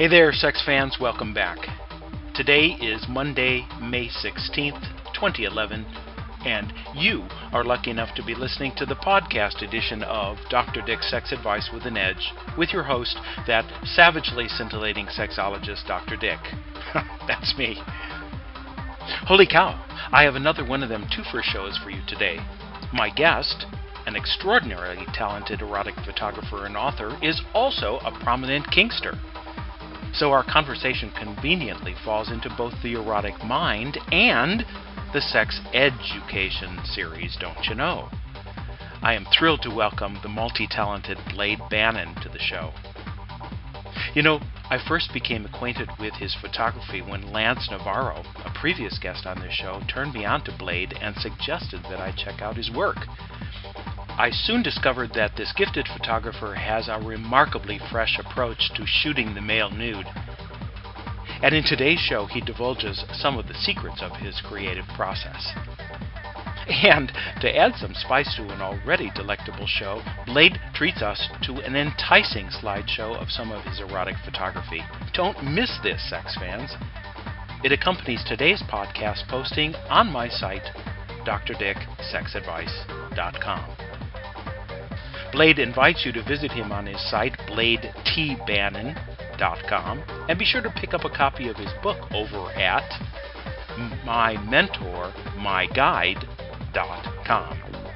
Hey there, sex fans. Welcome back. Today is Monday, May 16th, 2011, and you are lucky enough to be listening to the podcast edition of Dr. Dick's Sex Advice with an Edge with your host, that savagely scintillating sexologist, Dr. Dick. That's me. Holy cow, I have another one of them twofer shows for you today. My guest, an extraordinarily talented erotic photographer and author, is also a prominent kinkster. So our conversation conveniently falls into both the erotic mind and the sex education series, don't you know? I am thrilled to welcome the multi-talented Blade Bannon to the show. You know, I first became acquainted with his photography when Lance Navarro, a previous guest on this show, turned me on to Blade and suggested that I check out his work. I soon discovered that this gifted photographer has a remarkably fresh approach to shooting the male nude. And in today's show, he divulges some of the secrets of his creative process. And to add some spice to an already delectable show, Blade treats us to an enticing slideshow of some of his erotic photography. Don't miss this, sex fans. It accompanies today's podcast posting on my site, drdicksexadvice.com. Blade invites you to visit him on his site, bladetbannon.com, and be sure to pick up a copy of his book over at mymentormyguide.com.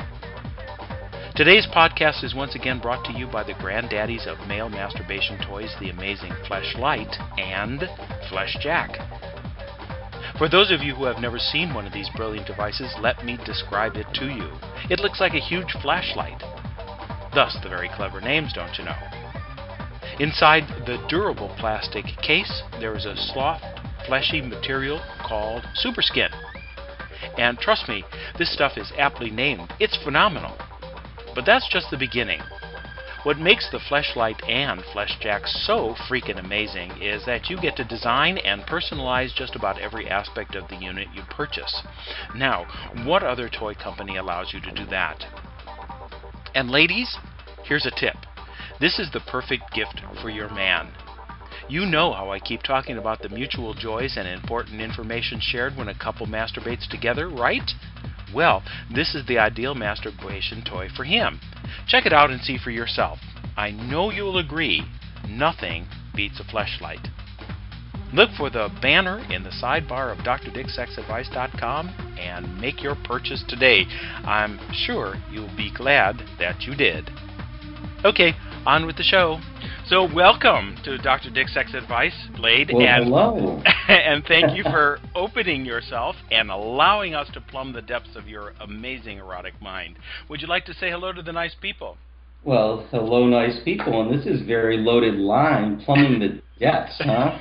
Today's podcast is once again brought to you by the granddaddies of male masturbation toys, the amazing Fleshlight and Fleshjack. For those of you who have never seen one of these brilliant devices, let me describe it to you. It looks like a huge flashlight. Thus the very clever names, don't you know? Inside the durable plastic case, there is a soft, fleshy material called Superskin. And trust me, this stuff is aptly named. It's phenomenal. But that's just the beginning. What makes the Fleshlight and Fleshjack so freaking amazing is that you get to design and personalize just about every aspect of the unit you purchase. Now, what other toy company allows you to do that? And ladies, here's a tip. This is the perfect gift for your man. You know how I keep talking about the mutual joys and important information shared when a couple masturbates together, right? Well, this is the ideal masturbation toy for him. Check it out and see for yourself. I know you'll agree, nothing beats a Fleshlight. Look for the banner in the sidebar of drdicksexadvice.com and make your purchase today. I'm sure you'll be glad that you did. Okay, on with the show. So welcome to Dr. Dick's Sex Advice, Blade. Well, hello. And thank you for opening yourself and allowing us to plumb the depths of your amazing erotic mind. Would you like to say hello to the nice people? Well, hello, nice people, and this is very loaded line, plumbing the depths, huh?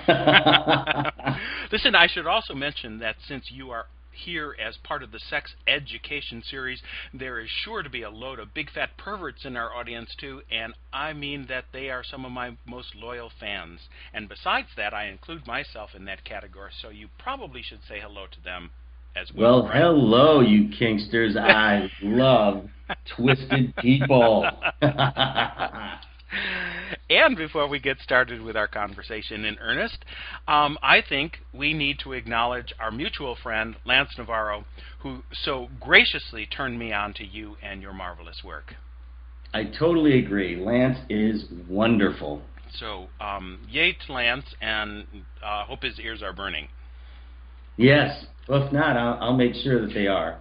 Listen, I should also mention that since you are here as part of the sex education series, there is sure to be a load of big fat perverts in our audience too, and I mean that they are some of my most loyal fans. And besides that, I include myself in that category, so you probably should say hello to them as well. Well, hello, you kinksters. I love twisted people. And before we get started with our conversation in earnest, I think we need to acknowledge our mutual friend, Lance Navarro, who so graciously turned me on to you and your marvelous work. I totally agree. Lance is wonderful. So, yay to Lance, and hope his ears are burning. Yes. Well, if not, I'll make sure that they are.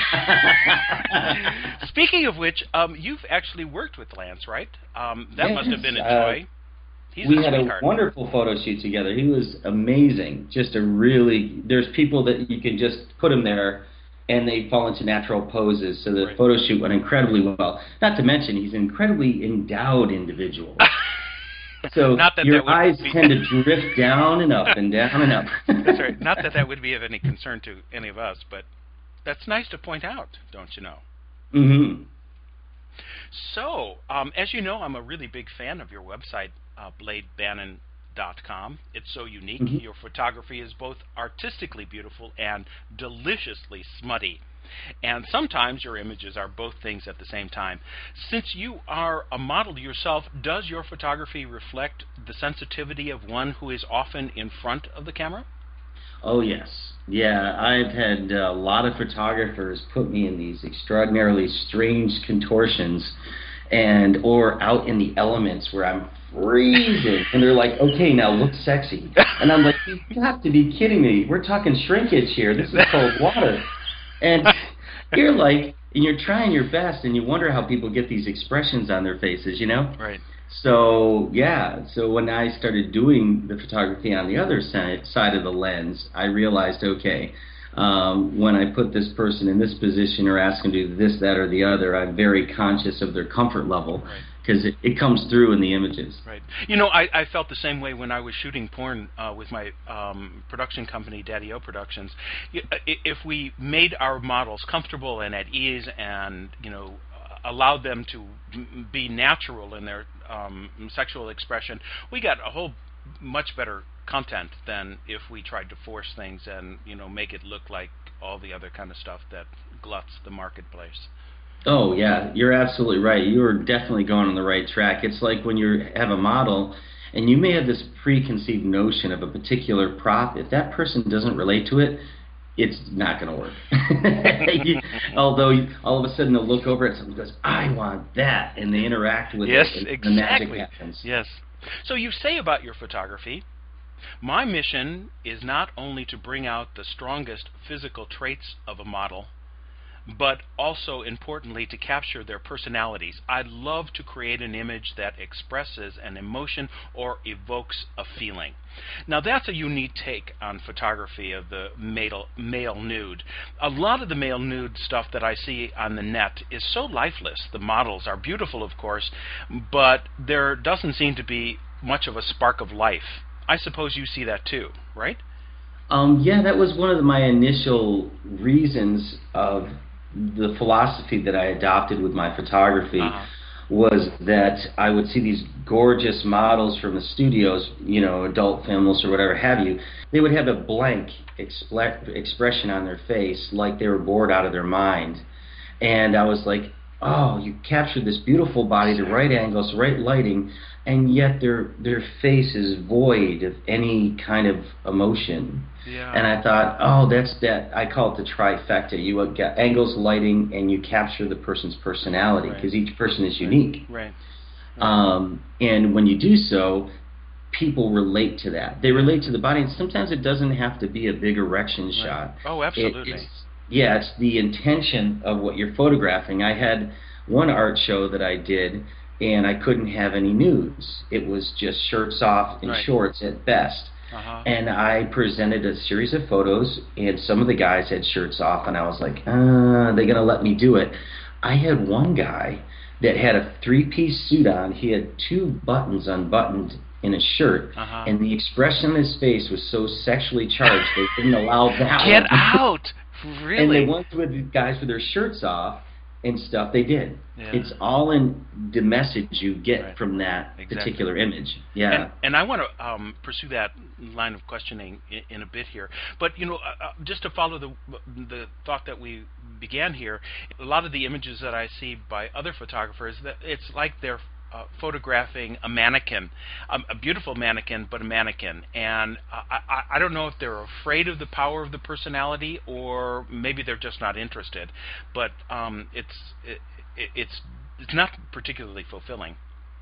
Speaking of which, you've actually worked with Lance, right? That yes, must have been a joy. We had a wonderful photo shoot together. He was amazing. Just there's people that you can just put him there and they fall into natural poses. So the photo shoot went incredibly well. Not to mention, he's an incredibly endowed individual. So your eyes tend to drift down and up and down and up. That's right. Not that would be of any concern to any of us, but that's nice to point out, don't you know? Mm-hmm. So, as you know, I'm a really big fan of your website, bladetbannon.com. It's so unique. Mm-hmm. Your photography is both artistically beautiful and deliciously smutty. And sometimes your images are both things at the same time. Since you are a model yourself, does your photography reflect the sensitivity of one who is often in front of the camera? Oh, yes. Yeah, I've had a lot of photographers put me in these extraordinarily strange contortions or out in the elements where I'm freezing, and they're like, okay, now look sexy. And I'm like, you've got to be kidding me. We're talking shrinkage here. This is cold water. And you're like, and you're trying your best, and you wonder how people get these expressions on their faces, you know? Right. So, yeah, so when I started doing the photography on the other side of the lens, I realized, okay, when I put this person in this position or ask them to do this, that, or the other, I'm very conscious of their comfort level, because it comes through in the images. Right. You know, I felt the same way when I was shooting porn with my production company, Daddy-O Productions. If we made our models comfortable and at ease and, you know, allowed them to be natural in their sexual expression, we got a whole much better content than if we tried to force things and, you know, make it look like all the other kind of stuff that gluts the marketplace. Oh, yeah, you're absolutely right. You're definitely going on the right track. It's like when you have a model and you may have this preconceived notion of a particular prop. If that person doesn't relate to it, it's not going to work. Although all of a sudden they'll look over at something and goes, I want that, and they interact with yes, it, and exactly. the magic happens. Yes. So you say about your photography, my mission is not only to bring out the strongest physical traits of a model, but also, importantly, to capture their personalities. I love to create an image that expresses an emotion or evokes a feeling. Now, that's a unique take on photography of the male nude. A lot of the male nude stuff that I see on the net is so lifeless. The models are beautiful, of course, but there doesn't seem to be much of a spark of life. I suppose you see that too, right? Yeah, that was one of my initial reasons of the philosophy that I adopted with my photography. Was that I would see these gorgeous models from the studios, you know, adult films or whatever have you. They would have a blank expression on their face, like they were bored out of their mind. And I was like, oh, you captured this beautiful body, the right angles, the right lighting, and yet their face is void of any kind of emotion. Yeah. And I thought, oh, that's that. I call it the trifecta. You get angles, lighting, and you capture the person's personality, because each person is unique. Right. And when you do so, people relate to that. They relate to the body, and sometimes it doesn't have to be a big erection shot. Oh, absolutely. It's the intention of what you're photographing. I had one art show that I did, and I couldn't have any nudes. It was just shirts off and shorts at best. And I presented a series of photos, and some of the guys had shirts off, and I was like, are they going to let me do it? I had one guy that had a three-piece suit on. He had 2 buttons unbuttoned in his shirt, and the expression on his face was so sexually charged they didn't allow that. Get out! Really? And they wanted with the guys with their shirts off and stuff. They did. Yeah. It's all in the message you get from that particular image. Yeah. And I want to pursue that line of questioning in a bit here. But, you know, just to follow the thought that we began here, a lot of the images that I see by other photographers, that it's like they're photographing a mannequin, a beautiful mannequin, but a mannequin. And I don't know if they're afraid of the power of the personality, or maybe they're just not interested. But it's not particularly fulfilling.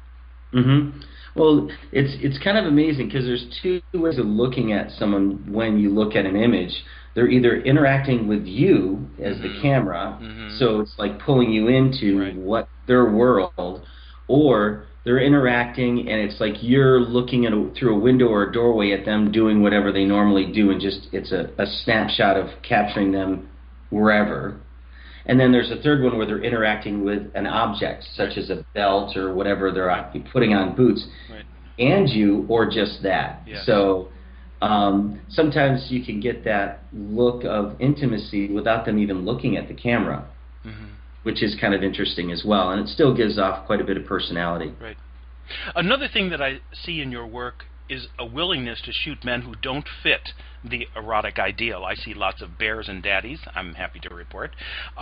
Well, it's kind of amazing, because there's 2 ways of looking at someone when you look at an image. They're either interacting with you as the camera, so it's like pulling you into what their world, or they're interacting and it's like you're looking at through a window or a doorway at them doing whatever they normally do, and just it's a snapshot of capturing them wherever. And then there's a third one where they're interacting with an object, such as a belt or whatever they're putting on, boots, and you, or just that. Yes. So sometimes you can get that look of intimacy without them even looking at the camera, which is kind of interesting as well, and it still gives off quite a bit of personality. Right. Another thing that I see in your work is a willingness to shoot men who don't fit the erotic ideal. I see lots of bears and daddies, I'm happy to report.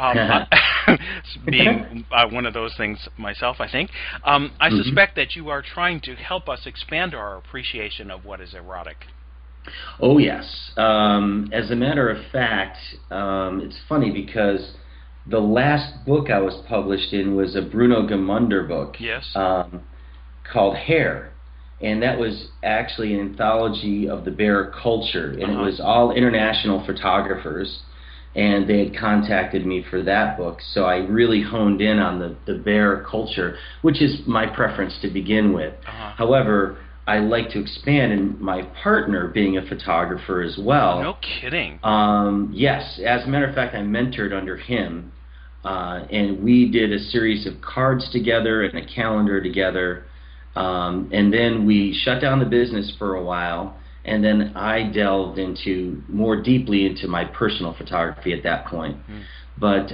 Being one of those things myself, I think. I suspect that you are trying to help us expand our appreciation of what is erotic. Oh, yes. As a matter of fact, it's funny because the last book I was published in was a Bruno Gemunder book. Yes. Called Hair. And that was actually an anthology of the bear culture. And it was all international photographers. And they had contacted me for that book. So I really honed in on the bear culture, which is my preference to begin with. However, I like to expand, and my partner being a photographer as well. No kidding. Yes. As a matter of fact, I mentored under him. And we did a series of cards together and a calendar together. And then we shut down the business for a while, and then I delved more deeply into my personal photography at that point. But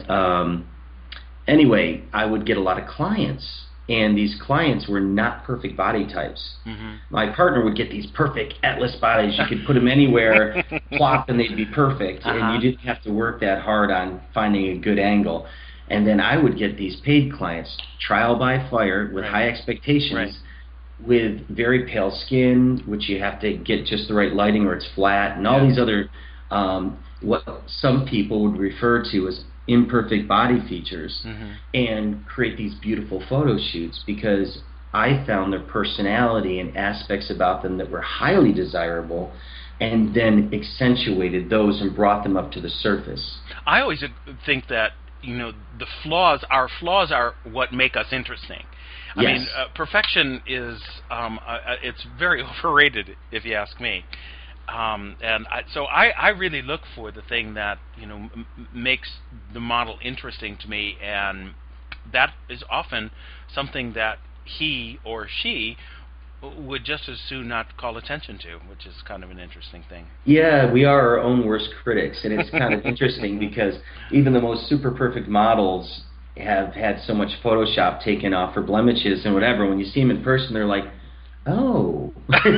anyway, I would get a lot of clients, and these clients were not perfect body types. My partner would get these perfect Atlas bodies. You could put them anywhere, plop, and they'd be perfect, and you didn't have to work that hard on finding a good angle. And then I would get these paid clients, trial by fire, with high expectations, with very pale skin, which you have to get just the right lighting or it's flat, and all these other, what some people would refer to as imperfect body features, and create these beautiful photo shoots because I found their personality and aspects about them that were highly desirable, and then accentuated those and brought them up to the surface. I always think that, our flaws are what make us interesting. I mean, perfection is, it's very overrated, if you ask me. So I really look for the thing that, makes the model interesting to me, and that is often something that he or she would just as soon not call attention to, which is kind of an interesting thing. Yeah, we are our own worst critics, and it's kind of interesting because even the most super perfect models have had so much Photoshop taken off for blemishes and whatever. When you see them in person, they're like, oh.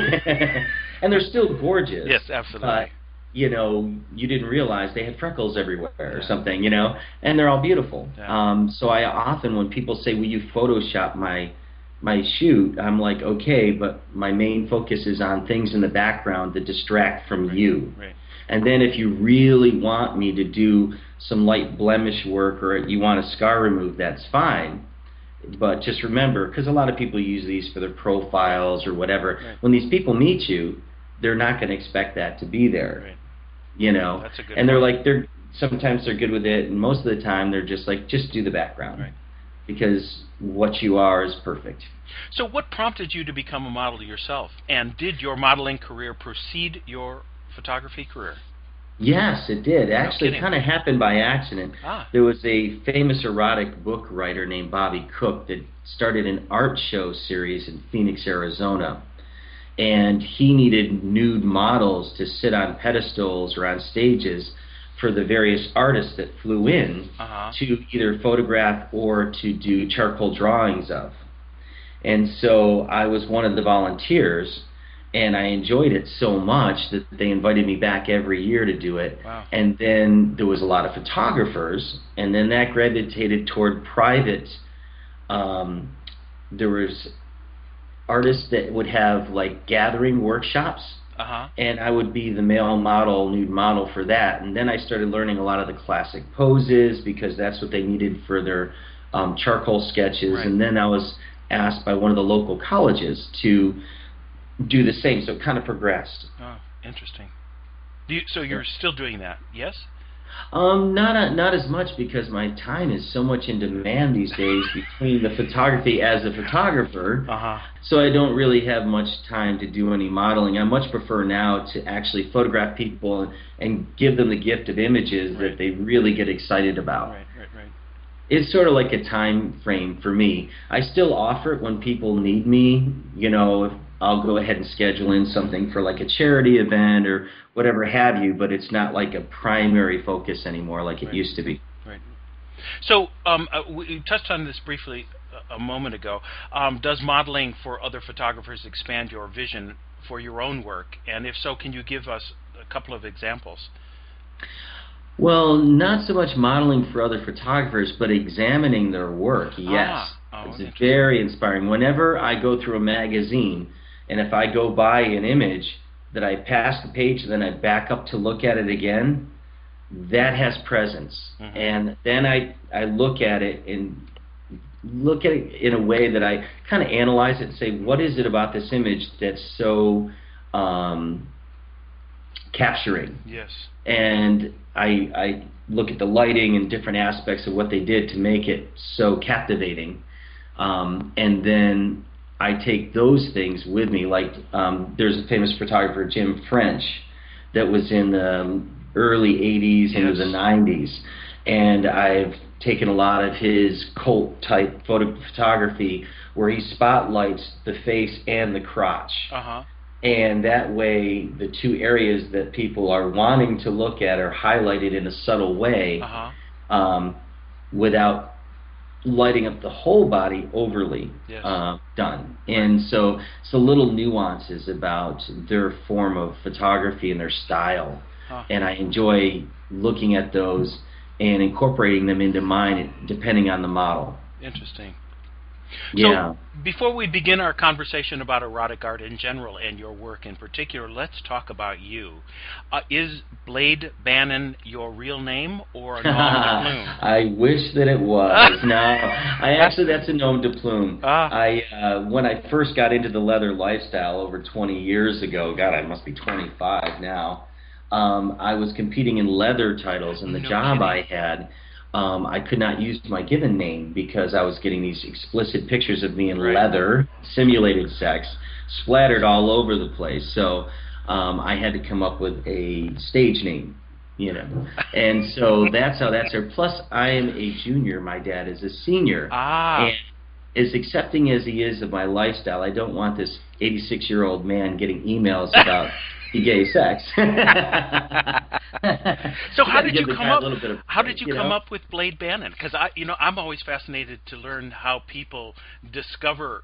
And they're still gorgeous. Yes, absolutely. But, you didn't realize they had freckles everywhere or something, and they're all beautiful. So I often, when people say, will you Photoshop my shoot, I'm like, okay, but my main focus is on things in the background that distract from you. And then if you really want me to do some light blemish work or you want a scar removed, that's fine. But just remember, because a lot of people use these for their profiles or whatever, when these people meet you, they're not going to expect that to be there. That's a good and they're like, sometimes they're good with it, and most of the time they're just like, just do the background. Because what you are is perfect. So what prompted you to become a model yourself? And did your modeling career precede your photography career? Yes, it did. Actually, it kind of happened by accident. There was a famous erotic book writer named Bobby Cook that started an art show series in Phoenix, Arizona. And he needed nude models to sit on pedestals or on stages for the various artists that flew in to either photograph or to do charcoal drawings of. And so I was one of the volunteers, and I enjoyed it so much that they invited me back every year to do it. And then there was a lot of photographers, and then that gravitated toward private. There was artists that would have like gathering workshops, and I would be the male model, nude model for that. And then I started learning a lot of the classic poses because that's what they needed for their charcoal sketches. And then I was asked by one of the local colleges to do the same, so it kind of progressed. Oh, interesting. So you're still doing that, yes? Not as much because my time is so much in demand these days between the photography as a photographer, so I don't really have much time to do any modeling. I much prefer now to actually photograph people and give them the gift of images that they really get excited about. It's sort of like a time frame for me. I still offer it when people need me. I'll go ahead and schedule in something for like a charity event or whatever have you, but it's not like a primary focus anymore like it used to be. So we touched on this briefly a moment ago. Does modeling for other photographers expand your vision for your own work? And if so, can you give us a couple of examples? Well, not so much modeling for other photographers, but examining their work, yes. It's very inspiring. Whenever I go through a magazine, and if I go by an image, that I pass the page and then I back up to look at it again, that has presence. And then I look at it in a way that I kind of analyze it and say, what is it about this image that's so capturing? Yes. And I look at the lighting and different aspects of what they did to make it so captivating. And then I take those things with me. Like there's a famous photographer, Jim French, that was in the early 80s into the 90s. And I've taken a lot of his cult-type photography where he spotlights the face and the crotch. And that way, the two areas that people are wanting to look at are highlighted in a subtle way without lighting up the whole body overly done. And so it's the little nuances about their form of photography and their style. And I enjoy looking at those and incorporating them into mine depending on the model. Interesting. Yeah. So before we begin our conversation about erotic art in general and your work in particular, let's talk about you. Is Blade Bannon your real name or a nom de plume? I wish that it was. No, that's a nom de plume. When I first got into the leather lifestyle over 20 years ago, God, I must be 25 now, I was competing in leather titles, and the job I had, I could not use my given name because I was getting these explicit pictures of me in leather, simulated sex, splattered all over the place. So I had to come up with a stage name, And so that's how that started. Plus, I am a junior. My dad is a senior. And as accepting as he is of my lifestyle, I don't want this 86-year-old man getting emails about gay sex. So how did you come up with Blade Bannon? Because I'm always fascinated to learn how people discover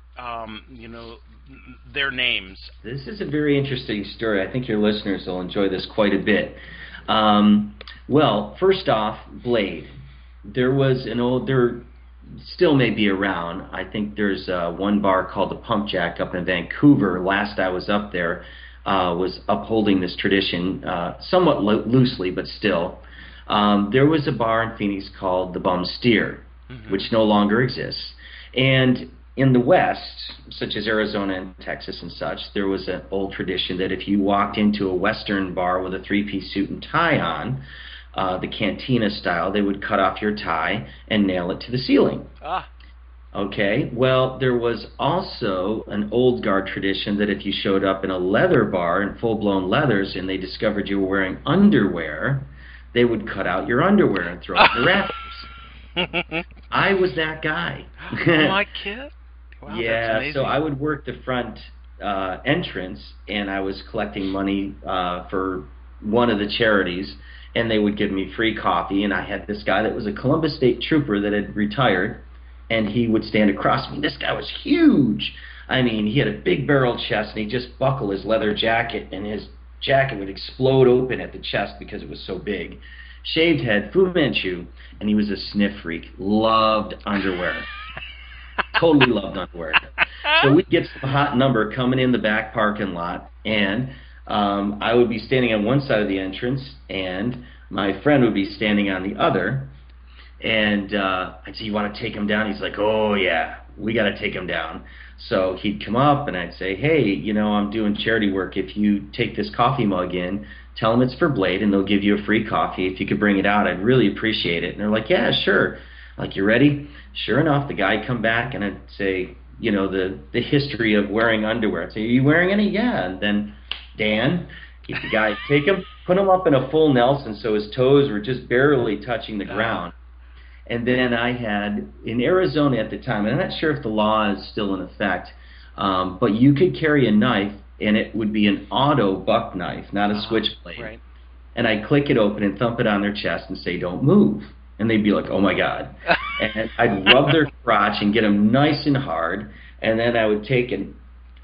their names. This is a very interesting story. I think your listeners will enjoy this quite a bit. Well, first off, Blade. There was there still may be around. I think there's one bar called the Pump Jack up in Vancouver. Last I was up there, was upholding this tradition somewhat loosely, but still. There was a bar in Phoenix called the Bum Steer, which no longer exists. And in the West, such as Arizona and Texas and such, there was an old tradition that if you walked into a Western bar with a three-piece suit and tie on, the cantina style, they would cut off your tie and nail it to the ceiling. Okay, well, there was also an old guard tradition that if you showed up in a leather bar in full-blown leathers and they discovered you were wearing underwear, they would cut out your underwear and throw it in the rafters. I was that guy. Oh, my kid? Wow, yeah, that's amazing. So I would work the front entrance, and I was collecting money for one of the charities, and they would give me free coffee, and I had this guy that was a Columbus State Trooper that had retired, and he would stand across me. This guy was huge. I mean, he had a big barrel chest, and he'd just buckle his leather jacket, and his jacket would explode open at the chest because it was so big. Shaved head, Fu Manchu, and he was a sniff freak. Loved underwear. Totally loved underwear. So we'd get some hot number coming in the back parking lot, and I would be standing on one side of the entrance, and my friend would be standing on the other. And I'd say, you want to take him down? He's like, oh, yeah, we got to take him down. So he'd come up, and I'd say, hey, I'm doing charity work. If you take this coffee mug in, tell them it's for Blade, and they'll give you a free coffee. If you could bring it out, I'd really appreciate it. And they're like, yeah, sure. Like, you ready? Sure enough, the guy'd come back, and I'd say, the history of wearing underwear. I'd say, are you wearing any? Yeah. And then Dan, get the guy, take him, put him up in a full Nelson so his toes were just barely touching the ground. And then I had, in Arizona at the time, and I'm not sure if the law is still in effect, but you could carry a knife, and it would be an auto buck knife, not a switchblade. Right. And I'd click it open and thump it on their chest and say, don't move. And they'd be like, oh, my God. And I'd rub their crotch and get them nice and hard, and then I would take and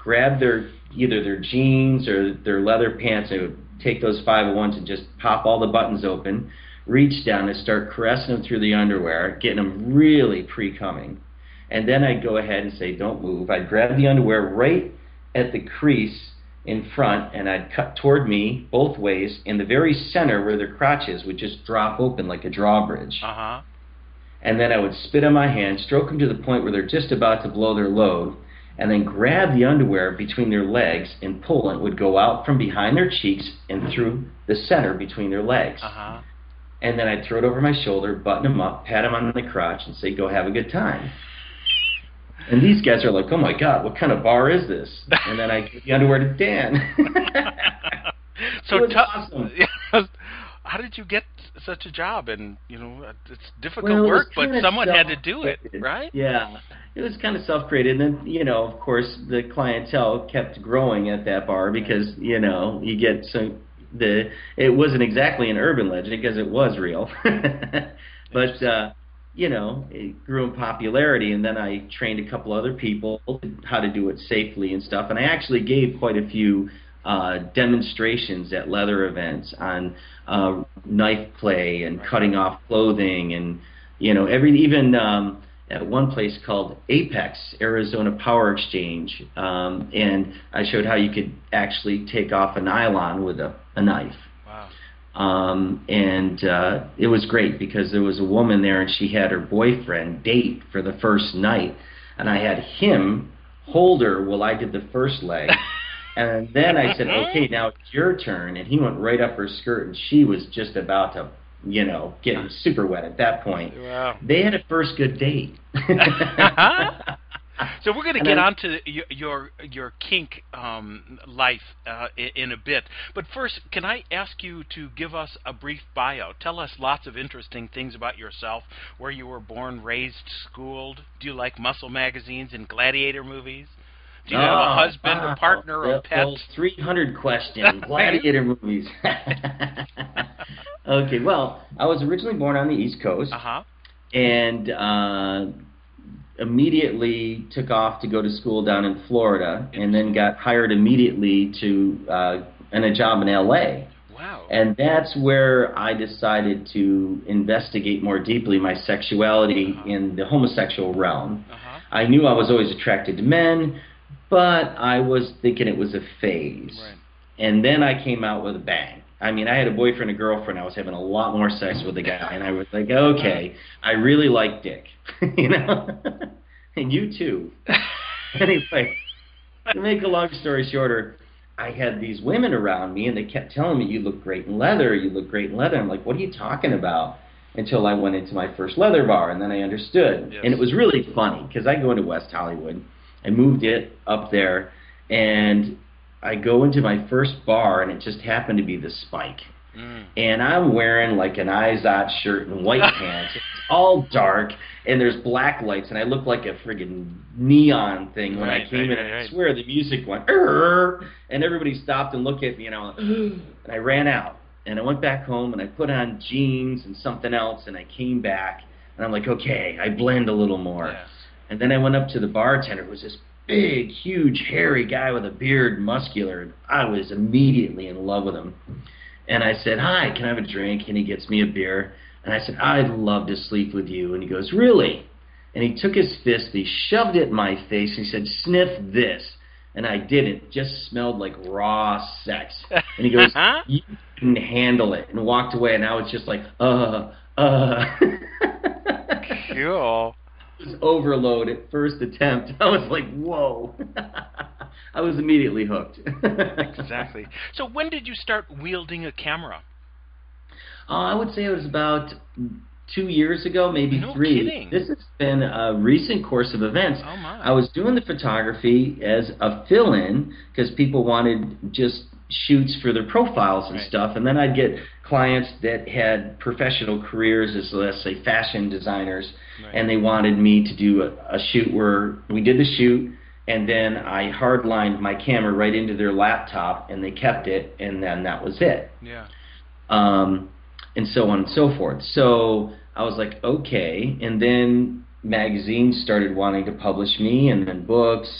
grab either their jeans or their leather pants. I would take those 501s and just pop all the buttons open, reach down and start caressing them through the underwear, getting them really pre-coming. And then I'd go ahead and say, don't move. I'd grab the underwear right at the crease in front, and I'd cut toward me both ways. In the very center where their crotches would just drop open like a drawbridge. Uh-huh. And then I would spit on my hand, stroke them to the point where they're just about to blow their load, and then grab the underwear between their legs and pull, and it would go out from behind their cheeks and through the center between their legs. Uh-huh. And then I'd throw it over my shoulder, button them up, pat them on the crotch, and say, go have a good time. And these guys are like, oh my God, what kind of bar is this? And then I give the underwear to Dan. So it was awesome. How did you get such a job? And, it's difficult work, but someone had to do it, right? Yeah. It was kind of self-created. And then, of course, the clientele kept growing at that bar because, you get some... It wasn't exactly an urban legend because it was real. But... it grew in popularity, and then I trained a couple other people how to do it safely and stuff. And I actually gave quite a few demonstrations at leather events on knife play and cutting off clothing, and even at one place called Apex Arizona Power Exchange, and I showed how you could actually take off a nylon with a knife. And it was great because there was a woman there and she had her boyfriend date for the first night, and I had him hold her while I did the first leg. And then I said, okay, now it's your turn. And he went right up her skirt, and she was just about to, get super wet at that point. Wow. They had a first good date. So we're going to get on to your kink life in a bit. But first, can I ask you to give us a brief bio? Tell us lots of interesting things about yourself, where you were born, raised, schooled. Do you like muscle magazines and gladiator movies? Do you have a husband, a partner, or a pet? 300 questions. Gladiator movies. Okay, well, I was originally born on the East Coast. Uh-huh. And... immediately took off to go to school down in Florida, and then got hired immediately in a job in L.A. Wow. And that's where I decided to investigate more deeply my sexuality in the homosexual realm. I knew I was always attracted to men, but I was thinking it was a phase. Right. And then I came out with a bang. I mean, I had a boyfriend and girlfriend. I was having a lot more sex with the guy, and I was like, okay, I really like dick, and you too. Anyway, to make a long story shorter, I had these women around me, and they kept telling me, you look great in leather, you look great in leather. I'm like, what are you talking about? Until I went into my first leather bar, and then I understood. Yes. And it was really funny, because I go into West Hollywood. I moved it up there, and I go into my first bar, and it just happened to be the Spike. And I'm wearing like an Izod shirt and white pants. It's all dark, and there's black lights, and I look like a friggin' neon thing when I came in. I swear the music went, and everybody stopped and looked at me, and I ran out. And I went back home, and I put on jeans and something else, and I came back, and I'm like, okay, I blend a little more. Yes. And then I went up to the bartender. It was this big, huge, hairy guy with a beard, muscular. I was immediately in love with him. And I said, hi, can I have a drink? And he gets me a beer. And I said, I'd love to sleep with you. And he goes, really? And he took his fist, he shoved it in my face, and he said, sniff this. And I didn't. It just smelled like raw sex. And he goes, you couldn't handle it, and walked away. And I was just like, Cool. It was overload at first attempt. I was like, whoa. I was immediately hooked. Exactly. So when did you start wielding a camera? I would say it was about 2 years ago, maybe no 3. Kidding. This has been a recent course of events. Oh my. I was doing the photography as a fill-in because people wanted just shoots for their profiles and stuff, and then I'd get clients that had professional careers as, let's say, fashion designers, and they wanted me to do a shoot where we did the shoot, and then I hardlined my camera right into their laptop, and they kept it, and then that was it. Yeah. And so on and so forth. So I was like, okay, and then magazines started wanting to publish me, and then books,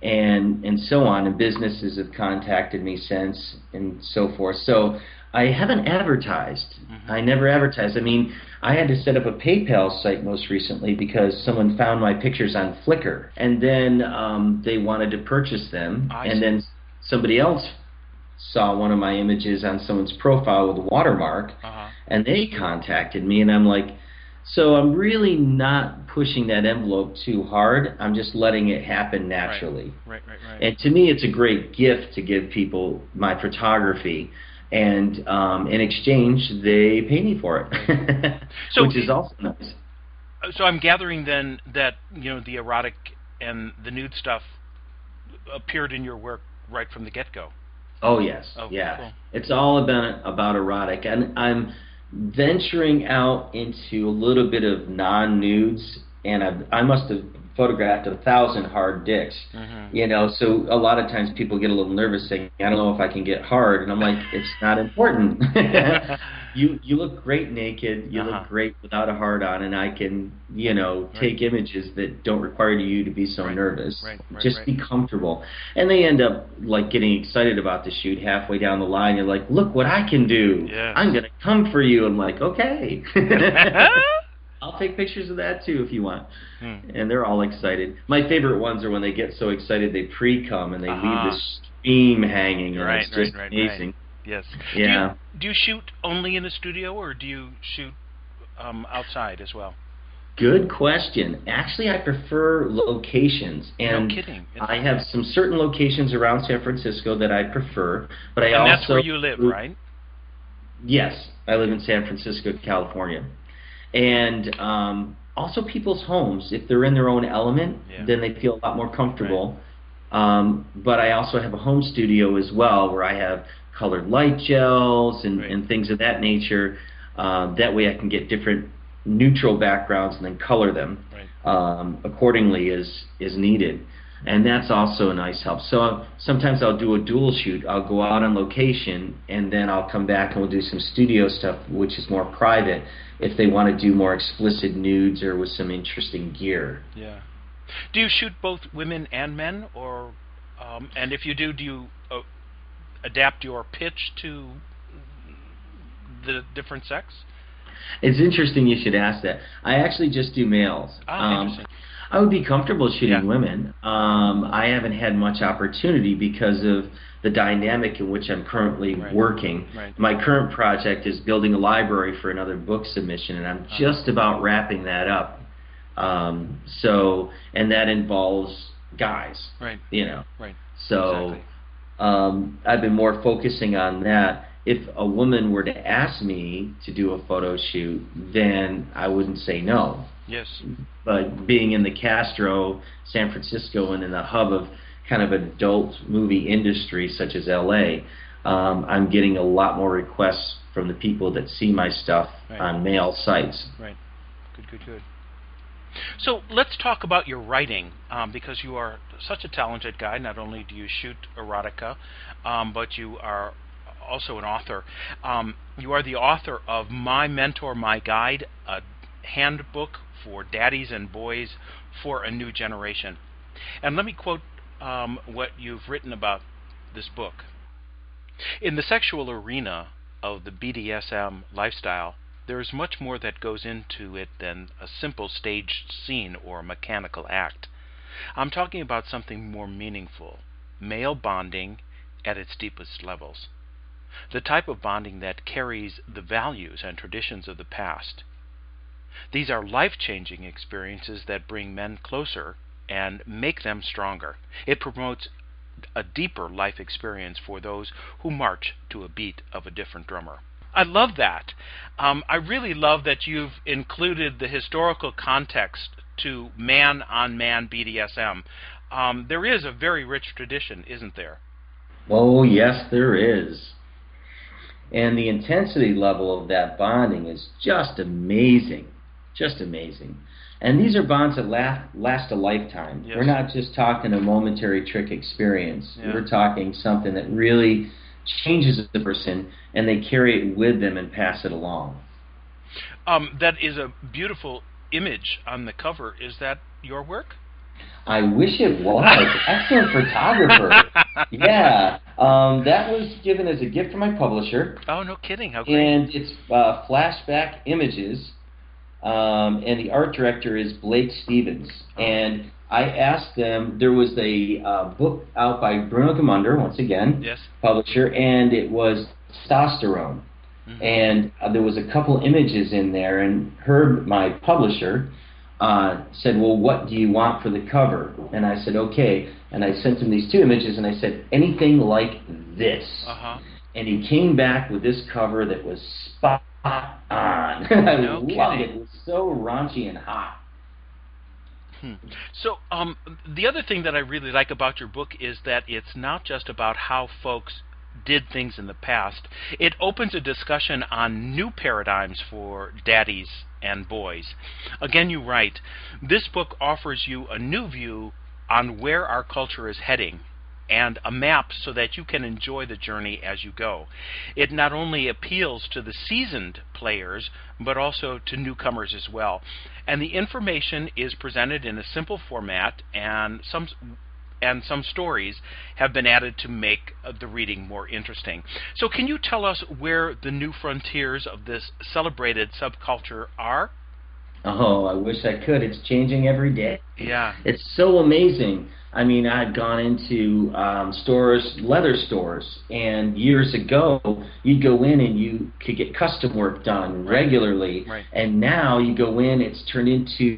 and so on. And businesses have contacted me since, and so forth. So I haven't advertised. I never advertised. I mean, I had to set up a PayPal site most recently because someone found my pictures on Flickr, and then they wanted to purchase them, and then somebody else saw one of my images on someone's profile with a watermark, and they contacted me, and I'm like, so I'm really not pushing that envelope too hard. I'm just letting it happen naturally. Right. And to me, it's a great gift to give people my photography, and in exchange, they pay me for it, so which is also nice. So I'm gathering then that the erotic and the nude stuff appeared in your work right from the get-go. Oh yes, yeah. Cool. It's all about erotic, and I'm venturing out into a little bit of non-nudes, and I must have photographed 1,000 hard dicks, so a lot of times people get a little nervous saying, I don't know if I can get hard, and I'm like, it's not important. You look great naked, you look great without a hard on, and I can, take images that don't require you to be so nervous. Just be comfortable. And they end up like getting excited about the shoot halfway down the line. You're like, look what I can do. Yes. I'm going to come for you. I'm like, okay. I'll take pictures of that too if you want. And they're all excited. My favorite ones are when they get so excited they pre-cum and they leave the stream hanging. And it's just amazing. Yes. Yeah. Do you shoot only in a studio, or do you shoot outside as well? Good question. Actually, I prefer locations. And no kidding. I have some certain locations around San Francisco that I prefer, but and that's where you live, right? Yes. I live in San Francisco, California. And also people's homes, if they're in their own element, then they feel a lot more comfortable. But I also have a home studio as well where I have colored light gels and things of that nature. That way I can get different neutral backgrounds and then color them accordingly as needed. And that's also a nice help. So sometimes I'll do a dual shoot. I'll go out on location, and then I'll come back and we'll do some studio stuff, which is more private, if they want to do more explicit nudes or with some interesting gear. Yeah. Do you shoot both women and men, or and if you do you adapt your pitch to the different sex? It's interesting you should ask that. I actually just do males. Interesting. I would be comfortable shooting women. I haven't had much opportunity because of the dynamic in which I'm currently working. My current project is building a library for another book submission, and I'm just about wrapping that up. And that involves guys. So I've been more focusing on that. If a woman were to ask me to do a photo shoot, then I wouldn't say no. Yes. But being in the Castro, San Francisco, and in the hub of kind of adult movie industry such as LA, I'm getting a lot more requests from the people that see my stuff on male sites. Right. Good. So let's talk about your writing, because you are such a talented guy. Not only do you shoot erotica, but you are also an author. You are the author of My Mentor, My Guide, a handbook for daddies and boys for a new generation. And let me quote what you've written about this book. In the sexual arena of the BDSM lifestyle, there is much more that goes into it than a simple staged scene or mechanical act. I'm talking about something more meaningful, male bonding at its deepest levels. The type of bonding that carries the values and traditions of the past. These are life-changing experiences that bring men closer and make them stronger. It promotes a deeper life experience for those who march to a beat of a different drummer. I love that. I really love that you've included the historical context to man-on-man BDSM. There is a very rich tradition, isn't there? Oh, yes, there is. And the intensity level of that bonding is just amazing. Just amazing. And these are bonds that last a lifetime. Yes. We're not just talking a momentary trick experience. Yeah. We're talking something that really changes the person, and they carry it with them and pass it along. That is a beautiful image on the cover. Is that your work? I wish it was. Excellent photographer. Yeah. That was given as a gift from my publisher. Oh, no kidding. How great. And it's flashback images. And the art director is Blake Stevens. And I asked them, there was a book out by Bruno Gamunder, once again, yes, publisher, and it was Testosterone. Mm-hmm. And there was a couple images in there, and Herb, my publisher, said, well, what do you want for the cover? And I said, okay. And I sent him these two images, and I said, anything like this. Uh-huh. And he came back with this cover that was spot on. I loved it. It was so raunchy and hot. So the other thing that I really like about your book is that it's not just about how folks did things in the past. It opens a discussion on new paradigms for daddies and boys. Again, you write, this book offers you a new view on where our culture is heading and a map so that you can enjoy the journey as you go. It not only appeals to the seasoned players, but also to newcomers as well. And the information is presented in a simple format, and some stories have been added to make the reading more interesting. So can you tell us where the new frontiers of this celebrated subculture are? Oh, I wish I could. It's changing every day. Yeah. It's so amazing. I mean, I've gone into stores, leather stores, and years ago, you'd go in and you could get custom work done regularly. Right. And now you go in, it's turned into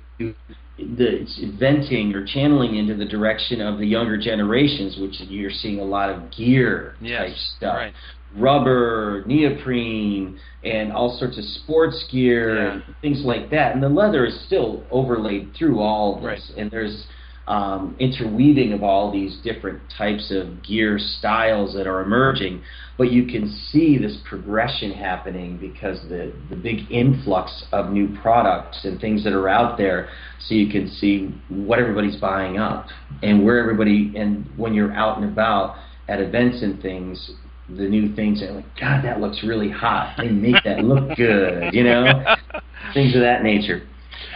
it's venting or channeling into the direction of the younger generations, which you're seeing a lot of gear type stuff. Right. Rubber, neoprene, and all sorts of sports gear, and things like that. And the leather is still overlaid through all this. Right. And there's interweaving of all these different types of gear styles that are emerging. But you can see this progression happening because the big influx of new products and things that are out there, so you can see what everybody's buying up and where everybody, and when you're out and about at events and things, the new things are like, God, that looks really hot. They make that look good, you know? Things of that nature.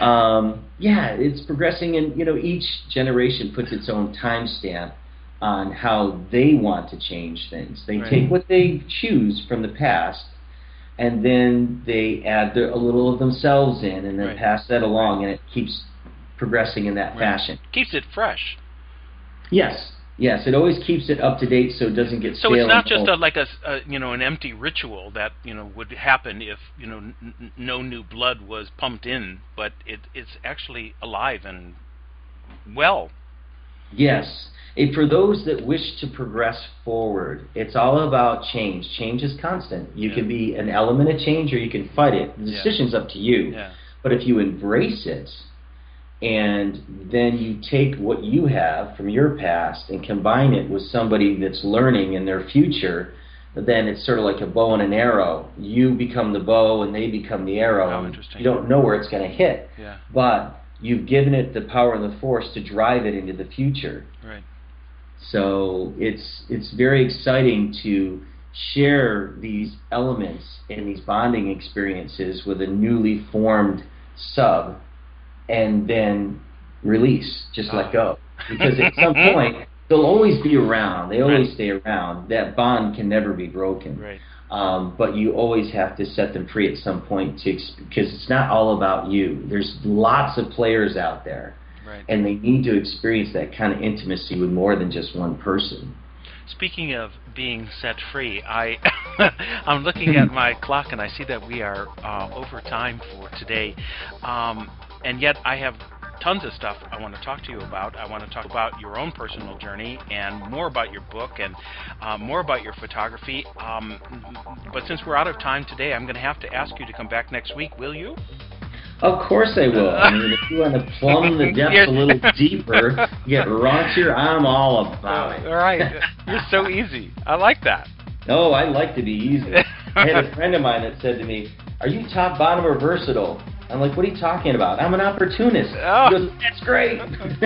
Yeah, it's progressing, and you know, each generation puts its own timestamp on how they want to change things. They take what they choose from the past, and then they add a little of themselves in, and then pass that along, and it keeps progressing in that fashion. Keeps it fresh. Yes, it always keeps it up to date, so it doesn't get stale. So it's not just like an empty ritual that would happen if no new blood was pumped in, but it's actually alive and well. Yes. For those that wish to progress forward, it's all about change. Change is constant. You can be an element of change, or you can fight it. The decision's up to you. Yeah. But if you embrace it, and then you take what you have from your past and combine it with somebody that's learning in their future, then it's sort of like a bow and an arrow. You become the bow and they become the arrow. Oh, interesting. You don't know where it's going to hit, but you've given it the power and the force to drive it into the future. Right. So it's very exciting to share these elements and these bonding experiences with a newly formed sub, and then release, just let go. Because at some point, they'll always be around. They always stay around. That bond can never be broken. Right. But you always have to set them free at some point, because it's not all about you. There's lots of players out there, and they need to experience that kind of intimacy with more than just one person. Speaking of being set free, I'm looking at my clock and I see that we are over time for today. And yet I have tons of stuff I want to talk to you about. I want to talk about your own personal journey and more about your book and more about your photography. But since we're out of time today, I'm going to have to ask you to come back next week. Will you? Of course I will. I mean, if you want to plumb the depths a little deeper, get raunchier, I'm all about it. All right. You're so easy. I like that. Oh, I like to be easy. I had a friend of mine that said to me, "Are you top, bottom, or versatile?" I'm like, "What are you talking about? I'm an opportunist." Oh. He goes, "That's great."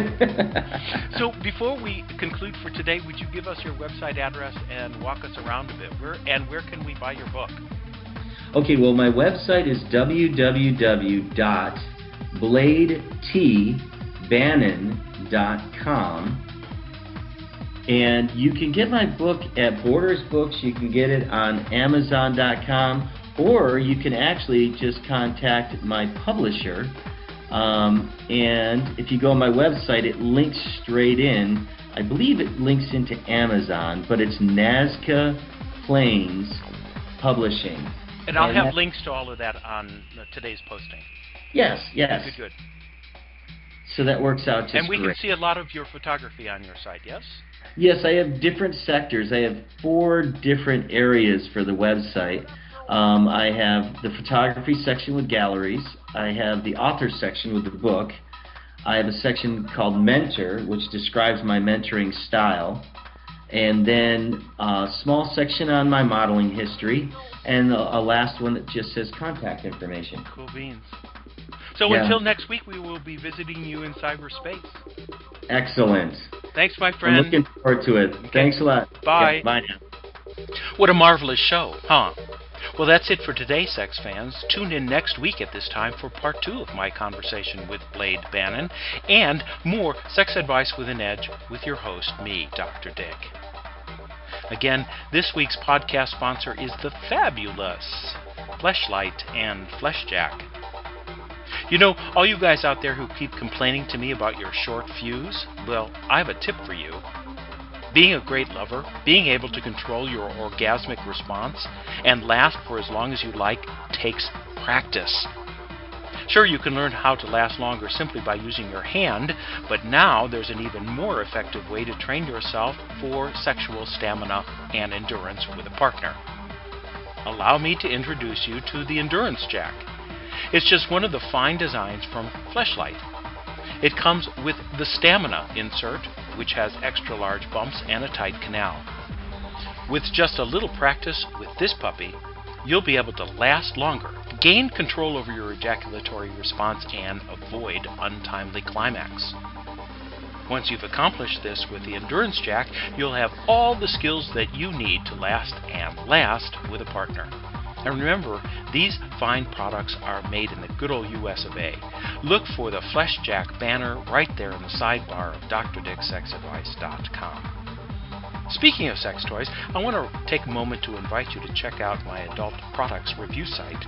So before we conclude for today, would you give us your website address and walk us around a bit? Where can we buy your book? Okay, well, my website is www.bladetbannon.com. DrDickSexToys.com. And you can get my book at Borders Books. You can get it on Amazon.com, or you can actually just contact my publisher. And if you go on my website, it links straight in. I believe it links into Amazon, but it's Nazca Plains Publishing. And I'll have links to all of that on today's posting. Yes. Good. So that works out just great. And we can see a lot of your photography on your site, yes? Yes, I have different sectors. I have 4 different areas for the website. I have the photography section with galleries. I have the author section with the book. I have a section called Mentor, which describes my mentoring style. And then a small section on my modeling history. And a last one that just says contact information. Cool beans. So until next week, we will be visiting you in cyberspace. Excellent. Thanks, my friend. I'm looking forward to it. Okay. Thanks a lot. Bye. Yeah, bye now. What a marvelous show, huh? Well, that's it for today, sex fans. Tune in next week at this time for part 2 of my conversation with Blade Bannon and more Sex Advice with an Edge with your host, me, Dr. Dick. Again, this week's podcast sponsor is the fabulous Fleshlight and Fleshjack. You know, all you guys out there who keep complaining to me about your short fuse, well, I have a tip for you. Being a great lover, being able to control your orgasmic response, and last for as long as you like, takes practice. Sure, you can learn how to last longer simply by using your hand, but now there's an even more effective way to train yourself for sexual stamina and endurance with a partner. Allow me to introduce you to the Endurance Jack. It's just one of the fine designs from Fleshlight. It comes with the Stamina insert, which has extra large bumps and a tight canal. With just a little practice with this puppy, you'll be able to last longer, gain control over your ejaculatory response, and avoid untimely climax. Once you've accomplished this with the Endurance Jack, you'll have all the skills that you need to last with a partner. And remember, these fine products are made in the good old US of A. Look for the Fleshjack banner right there in the sidebar of DrDickSexAdvice.com. Speaking of sex toys, I want to take a moment to invite you to check out my adult products review site,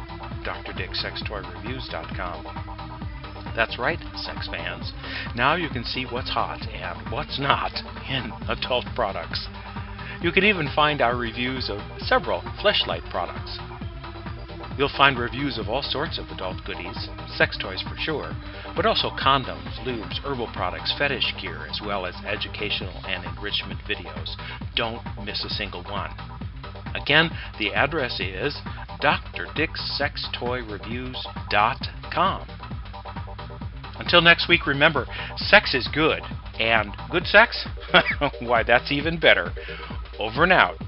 DrDickSexToyReviews.com. That's right, sex fans. Now you can see what's hot and what's not in adult products. You can even find our reviews of several Fleshlight products. You'll find reviews of all sorts of adult goodies, sex toys for sure, but also condoms, lubes, herbal products, fetish gear, as well as educational and enrichment videos. Don't miss a single one. Again, the address is DrDickSexToyReviews.com. Until next week, remember, sex is good, and good sex? Why, that's even better. Over and out.